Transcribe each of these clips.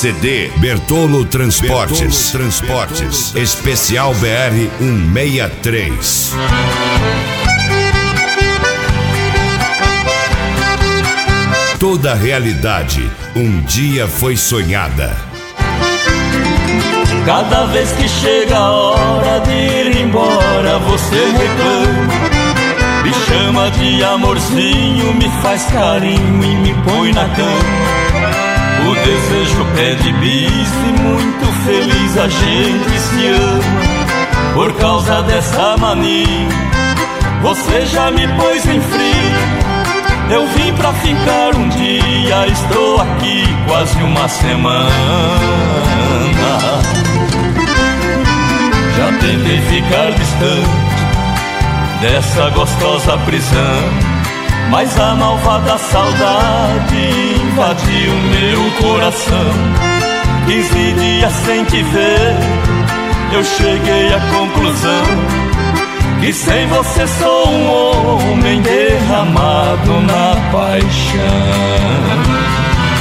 CD Bertolo Transportes. Especial BR 163. Toda realidade um dia foi sonhada. Cada vez que chega a hora de ir embora, você reclama, me chama de amorzinho, me faz carinho e me põe na cama. O desejo pede bis e muito feliz a gente se ama. Por causa dessa mania, você já me pôs em frio. Eu vim pra ficar um dia, estou aqui quase uma semana. Já tentei ficar distante dessa gostosa prisão, mas a malvada saudade invadiu meu coração. 15 dias sem te ver, eu cheguei à conclusão que sem você sou um homem derramado na paixão.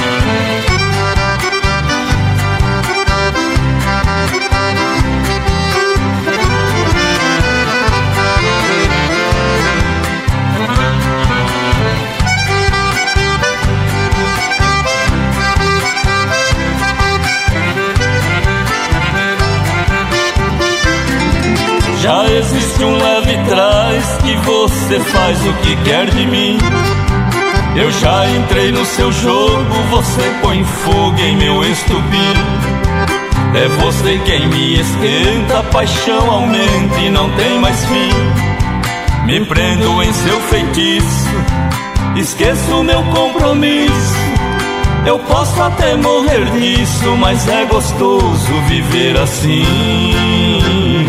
Já existe um leve trás que você faz o que quer de mim. Eu já entrei no seu jogo, você põe fogo em meu estupim. É você quem me esquenta, a paixão aumenta e não tem mais fim. Me prendo em seu feitiço, esqueço meu compromisso. Eu posso até morrer disso, mas é gostoso viver assim.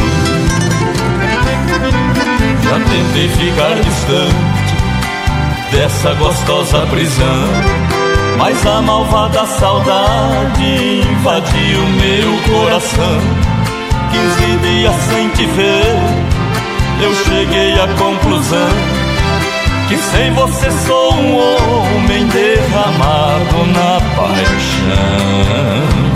Já tentei ficar distante dessa gostosa prisão, mas a malvada saudade invadiu meu coração. 15 dias sem te ver, eu cheguei à conclusão que sem você sou um homem derramado na paixão.